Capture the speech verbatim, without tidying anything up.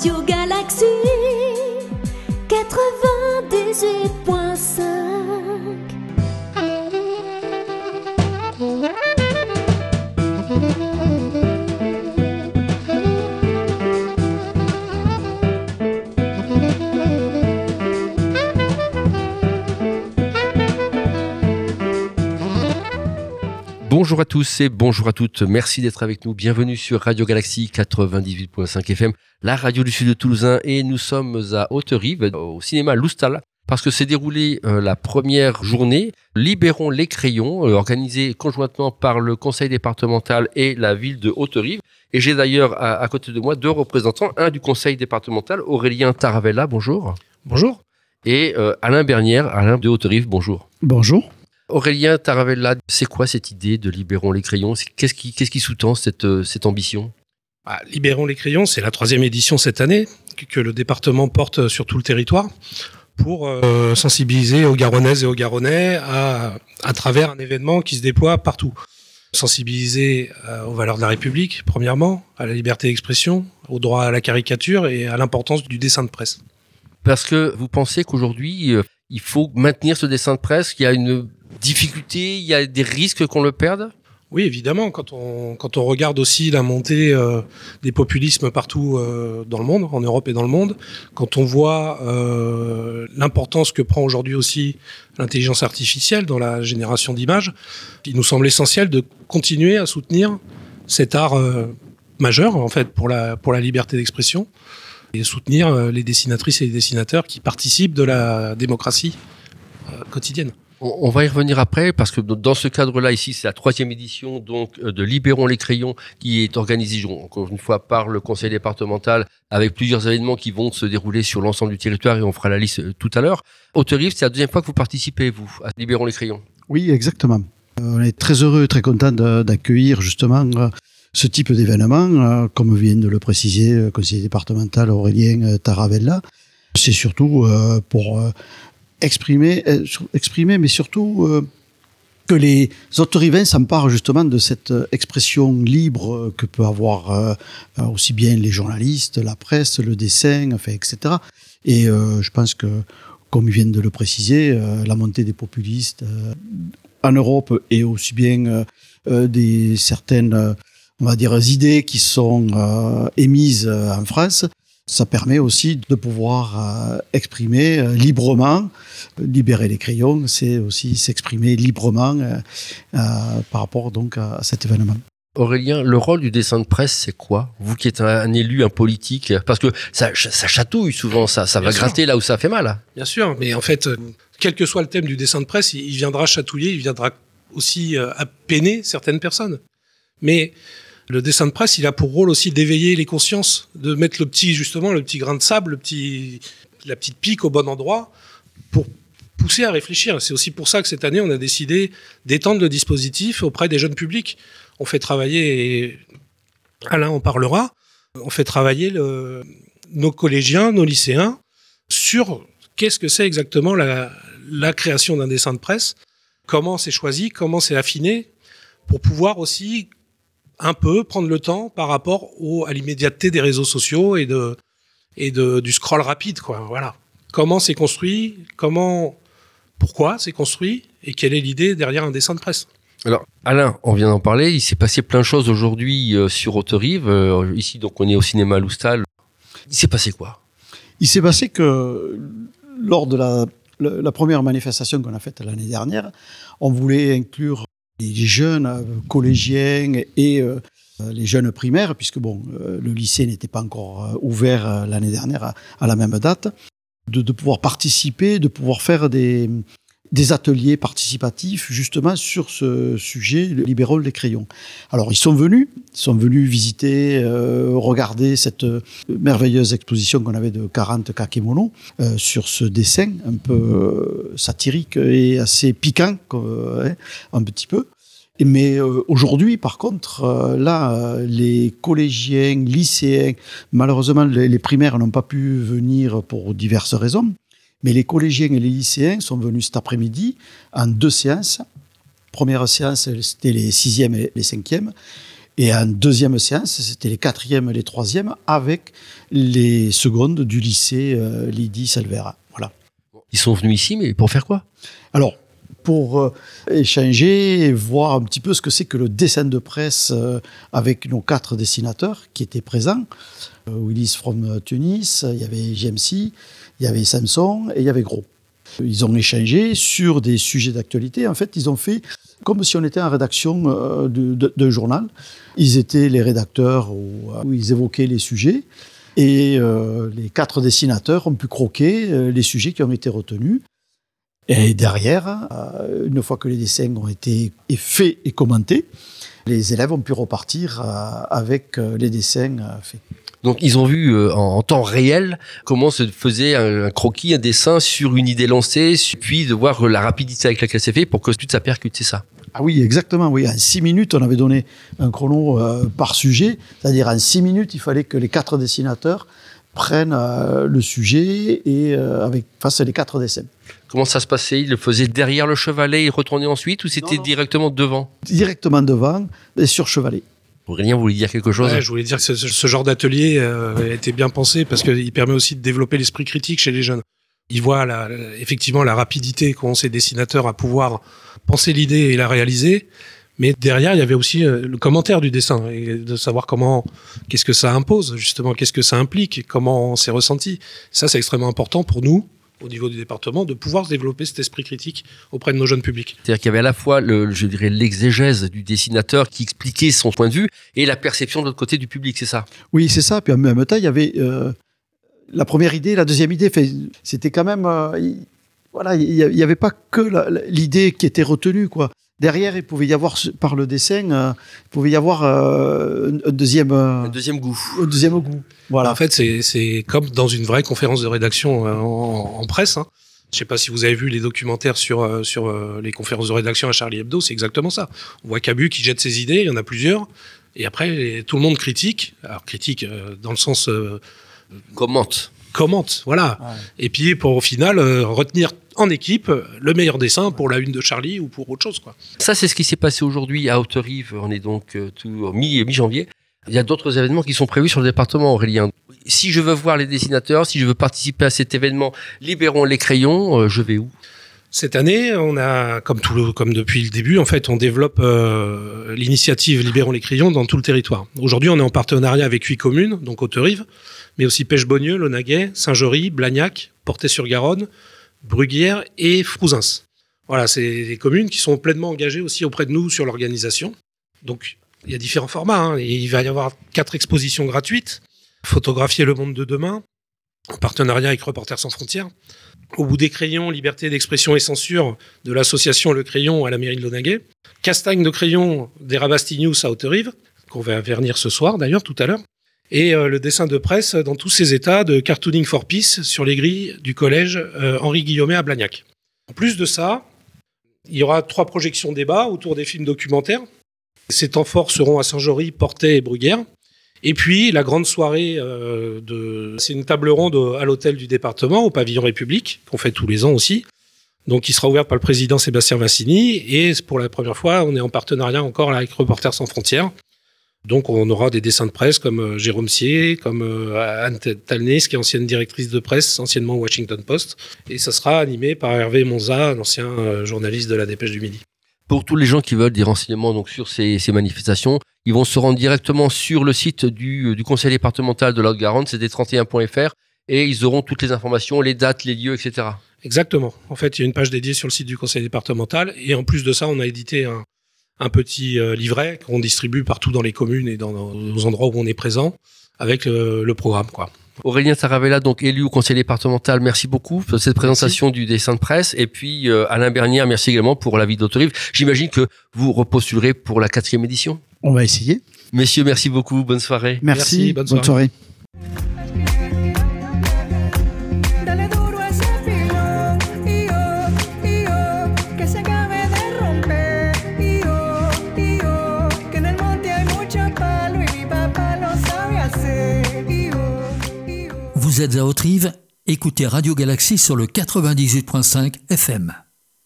Radio Galaxy quatre-vingt-dix-huit point cinq. Bonjour à tous et bonjour à toutes, merci d'être avec nous, bienvenue sur Radio Galaxy quatre-vingt-dix-huit point cinq F M, la radio du sud de Toulousain, et nous sommes à Haute-Rive, au cinéma Loustal, parce que s'est déroulée euh, la première journée Libérons les crayons, euh, organisée conjointement par le conseil départemental et la ville de Haute-Rive. Et j'ai d'ailleurs à, à côté de moi deux représentants, un du conseil départemental, Aurélien Taravella, bonjour. Bonjour. Et euh, Alain Bernière, Alain de Haute-Rive, bonjour. Bonjour. Aurélien Taravella, c'est quoi cette idée de Libérons les crayons ? Qu'est-ce qui, qu'est-ce qui sous-tend cette, cette ambition ? Ah, Libérons les crayons, c'est la troisième édition cette année que, que le département porte sur tout le territoire pour euh, sensibiliser aux Garonnaises et aux Garonnais à, à travers un événement qui se déploie partout. Sensibiliser euh, aux valeurs de la République, premièrement, à la liberté d'expression, au droit à la caricature et à l'importance du dessin de presse. Parce que vous pensez qu'aujourd'hui, euh, il faut maintenir ce dessin de presse, qu'il y a une difficulté, il y a des risques qu'on le perde ? Oui, évidemment, quand on, quand on regarde aussi la montée euh, des populismes partout euh, dans le monde, en Europe et dans le monde, quand on voit euh, l'importance que prend aujourd'hui aussi l'intelligence artificielle dans la génération d'images, il nous semble essentiel de continuer à soutenir cet art euh, majeur, en fait, pour la, pour la liberté d'expression, et soutenir euh, les dessinatrices et les dessinateurs qui participent de la démocratie euh, quotidienne. On va y revenir après, parce que dans ce cadre-là, ici, c'est la troisième édition donc de Libérons les crayons qui est organisée, encore une fois, par le conseil départemental, avec plusieurs événements qui vont se dérouler sur l'ensemble du territoire, et on fera la liste tout à l'heure. Haute-Rive, c'est la deuxième fois que vous participez, vous, à Libérons les crayons. Oui, exactement. On est très heureux, très content d'accueillir justement ce type d'événement, comme vient de le préciser le conseiller départemental Aurélien Taravella. C'est surtout pour exprimer, exprimer mais surtout euh, que les Haute-Rivains s'emparent justement de cette expression libre que peut avoir euh, aussi bien les journalistes, la presse, le dessin, enfin, et cetera. Et euh, je pense que, comme ils viennent de le préciser, euh, la montée des populistes euh, en Europe et aussi bien euh, des certaines, euh, on va dire, idées qui sont euh, émises en France, ça permet aussi de pouvoir euh, exprimer euh, librement. Libérer les crayons, c'est aussi s'exprimer librement euh, euh, par rapport donc à cet événement. Aurélien, le rôle du dessin de presse, c'est quoi ? Vous qui êtes un, un élu, un politique, parce que ça, ça chatouille souvent, ça, ça va Bien gratter sûr. Là où ça fait mal. Bien sûr, mais en fait, euh, quel que soit le thème du dessin de presse, il, il viendra chatouiller, il viendra aussi euh, à peiner certaines personnes. Mais le dessin de presse, il a pour rôle aussi d'éveiller les consciences, de mettre le petit, justement, le petit grain de sable, le petit, la petite pique au bon endroit pour pousser à réfléchir. C'est aussi pour ça que cette année, on a décidé d'étendre le dispositif auprès des jeunes publics. On fait travailler, et Alain en parlera, on fait travailler le, nos collégiens, nos lycéens sur qu'est-ce que c'est exactement la, la création d'un dessin de presse, comment c'est choisi, comment c'est affiné, pour pouvoir aussi un peu prendre le temps par rapport au, à l'immédiateté des réseaux sociaux et, de, et de, du scroll rapide, quoi. Voilà. Comment c'est construit, comment, pourquoi c'est construit et quelle est l'idée derrière un dessin de presse. Alors, Alain, on vient d'en parler, il s'est passé plein de choses aujourd'hui euh, sur Haute-Rive. Euh, ici, donc, on est au cinéma Loustal. Il s'est passé quoi ? Il s'est passé que lors de la, la, la première manifestation qu'on a faite l'année dernière, on voulait inclure les jeunes collégiens et euh, les jeunes primaires, puisque bon, euh, le lycée n'était pas encore ouvert euh, l'année dernière à, à la même date, de, de pouvoir participer, de pouvoir faire des, des ateliers participatifs justement sur ce sujet, le Libérons les crayons. Alors ils sont venus, ils sont venus visiter, euh, regarder cette merveilleuse exposition qu'on avait de quarante kakémonos euh, sur ce dessin un peu euh, satirique et assez piquant, euh, hein, un petit peu. Mais euh, aujourd'hui, par contre, euh, là, euh, les collégiens, lycéens, malheureusement, les, les primaires n'ont pas pu venir pour diverses raisons. Mais les collégiens et les lycéens sont venus cet après-midi en deux séances. Première séance, c'était les sixièmes et les cinquièmes. Et en deuxième séance, c'était les quatrièmes et les troisièmes avec les secondes du lycée euh, Lydie Salvera. Voilà. Ils sont venus ici, mais pour faire quoi? Alors, pour euh, échanger et voir un petit peu ce que c'est que le dessin de presse euh, avec nos quatre dessinateurs qui étaient présents. Euh, Willis from Tunis, il y avait G M C, il y avait Samson et il y avait Gros. Ils ont échangé sur des sujets d'actualité. En fait, ils ont fait comme si on était en rédaction euh, de, de, de journal. Ils étaient les rédacteurs où, où ils évoquaient les sujets. Et euh, les quatre dessinateurs ont pu croquer euh, les sujets qui ont été retenus. Et derrière, euh, une fois que les dessins ont été faits et commentés, les élèves ont pu repartir euh, avec euh, les dessins euh, faits. Donc ils ont vu euh, en, en temps réel comment se faisait un, un croquis, un dessin sur une idée lancée, puis de voir la rapidité avec laquelle c'est fait pour que tout ça percute, c'est ça? Ah oui, exactement. Oui. En six minutes, on avait donné un chrono euh, par sujet. C'est-à-dire, en six minutes, il fallait que les quatre dessinateurs prennent euh, le sujet et euh, avec face à les quatre dessins. Comment ça se passait? Ils le faisaient derrière le chevalet et retournaient ensuite, ou c'était non, non. directement devant? Directement devant et sur chevalet. Aurélien, vous voulez dire quelque chose? Ouais, je voulais dire que ce, ce genre d'atelier euh, a été bien pensé parce qu'il permet aussi de développer l'esprit critique chez les jeunes. Ils voient la, la, effectivement la rapidité qu'ont ces dessinateurs à pouvoir penser l'idée et la réaliser, mais derrière il y avait aussi euh, le commentaire du dessin et de savoir comment, qu'est-ce que ça impose justement, qu'est-ce que ça implique, comment c'est ressenti. Ça c'est extrêmement important pour nous au niveau du département de pouvoir développer cet esprit critique auprès de nos jeunes publics. C'est-à-dire qu'il y avait à la fois le, je dirais l'exégèse du dessinateur qui expliquait son point de vue et la perception de l'autre côté du public, c'est ça? Oui, c'est ça. Puis en même temps il y avait euh... la première idée, la deuxième idée, c'était quand même, euh, il, voilà, il n'y avait pas que la, l'idée qui était retenue, quoi. Derrière, il pouvait y avoir, par le dessin, euh, il pouvait y avoir euh, un deuxième, euh, un deuxième goût. Un deuxième goût. Voilà. En fait, c'est, c'est comme dans une vraie conférence de rédaction en, en presse. Hein. Je ne sais pas si vous avez vu les documentaires sur, sur euh, les conférences de rédaction à Charlie Hebdo, c'est exactement ça. On voit Cabu qui jette ses idées, il y en a plusieurs, et après, tout le monde critique. Alors, critique euh, dans le sens... Euh, commente. Commente, voilà. Ouais. Et puis, pour au final, euh, retenir en équipe le meilleur dessin pour la une de Charlie ou pour autre chose, quoi. Ça, c'est ce qui s'est passé aujourd'hui à Haute-Rive. On est donc euh, tout mi, mi-janvier. Il y a d'autres événements qui sont prévus sur le département, Aurélien. Si je veux voir les dessinateurs, si je veux participer à cet événement, libérons les crayons, euh, je vais où? Cette année, on a, comme, tout le, comme depuis le début, en fait, on développe euh, l'initiative Libérons les crayons dans tout le territoire. Aujourd'hui, on est en partenariat avec huit communes, donc Haute-Rive, mais aussi Pêche-Beaunieu, Launaguet, Saint-Jory, Blagnac, Portet-sur-Garonne, Bruguière et Frouzins. Voilà, c'est des communes qui sont pleinement engagées aussi auprès de nous sur l'organisation. Donc, il y a différents formats. Hein, et il va y avoir quatre expositions gratuites. Photographier le monde de demain, en partenariat avec Reporters sans frontières. Au bout des crayons, liberté d'expression et censure de l'association Le Crayon à la mairie de Launaguet. Castagne de crayon des Rabastinius à Haute-Rive, qu'on va venir ce soir d'ailleurs, tout à l'heure. Et euh, le dessin de presse dans tous ses états de Cartooning for Peace sur les grilles du collège euh, Henri Guillaumet à Blagnac. En plus de ça, il y aura trois projections débats autour des films documentaires. Ces temps forts seront à Saint-Jory, Portet et Bruguière. Et puis, la grande soirée, euh, de... c'est une table ronde à l'hôtel du département, au pavillon République, qu'on fait tous les ans aussi. Donc, qui sera ouverte par le président Sébastien Vassini. Et pour la première fois, on est en partenariat encore avec Reporters sans frontières. Donc, on aura des dessins de presse comme euh, Jérôme Sier, comme euh, Anne Talnez, qui est ancienne directrice de presse, anciennement au Washington Post. Et ça sera animé par Hervé Monza, un ancien euh, journaliste de la Dépêche du Midi. Pour tous les gens qui veulent des renseignements donc, sur ces, ces manifestations, ils vont se rendre directement sur le site du, du conseil départemental de la Haute-Garonne, c'est d trente et un point f r, et ils auront toutes les informations, les dates, les lieux, et cetera. Exactement. En fait, il y a une page dédiée sur le site du conseil départemental, et en plus de ça, on a édité un, un petit euh, livret qu'on distribue partout dans les communes et dans nos endroits où on est présent, avec euh, le programme, quoi. Aurélien Taravella, donc élu au conseil départemental, merci beaucoup pour cette présentation merci. Du dessin de presse. Et puis euh, Alain Bernière, merci également pour la vie d'Haute-Rive. J'imagine que vous repostulerez pour la quatrième édition. On va essayer. Messieurs, merci beaucoup. Bonne soirée. Merci, merci bonne soirée. Bonne soirée. Vous êtes à Haute-Rive, écoutez Radio Galaxy sur le quatre-vingt-dix-huit point cinq F M.